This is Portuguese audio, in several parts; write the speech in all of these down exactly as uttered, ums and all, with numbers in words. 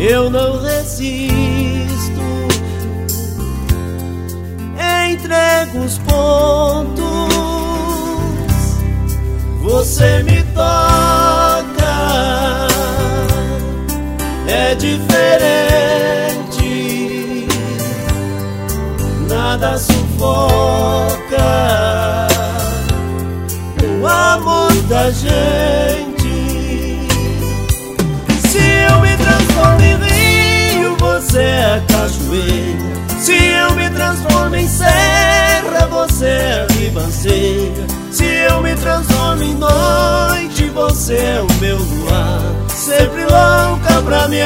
eu não resisto. Entrego os pontos, você me toca. É diferente, nada sufoca o amor da gente. Se eu me transformo em rio, você é cachoeira. Se eu me transformo em serra, você é ribanceira. Se eu me transformo em noite, você é o meu luar, sempre louca pra me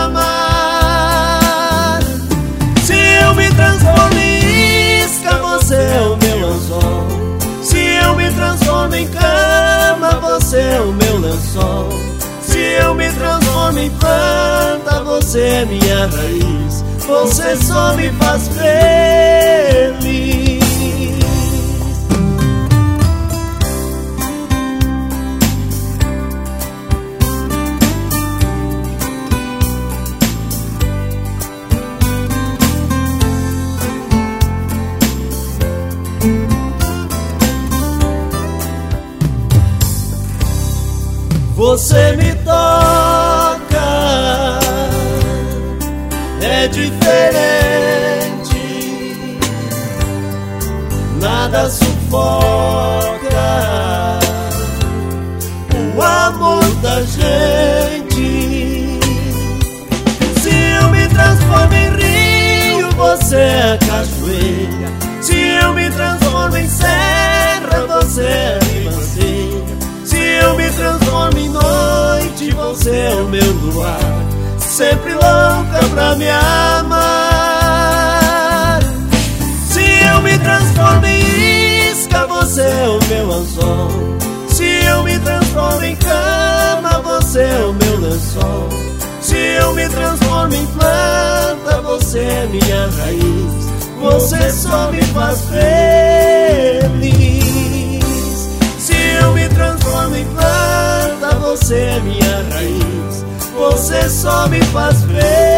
amar. Se eu me transformo em isca, você é o meu anzol. Se eu me transformo em cama, você é o meu lençol. Se eu me transformo em planta, você é minha raiz. Você só me faz feliz. Você me toca, é diferente, nada sufoca o amor da gente. Se eu me transformo em rio, você é cachoeira. Se eu me transformo em serra, você é ribanceira. Se eu me transformo em noite, você é o meu luar, sempre louca pra me amar. Se eu me transformo em isca, você é o meu anzol. Se eu me transformo em cama, você é o meu lençol. Se eu me transformo em planta, você é minha raiz. Você só me faz feliz. Se eu me transformo em planta, você é minha raiz. Você só me faz feliz.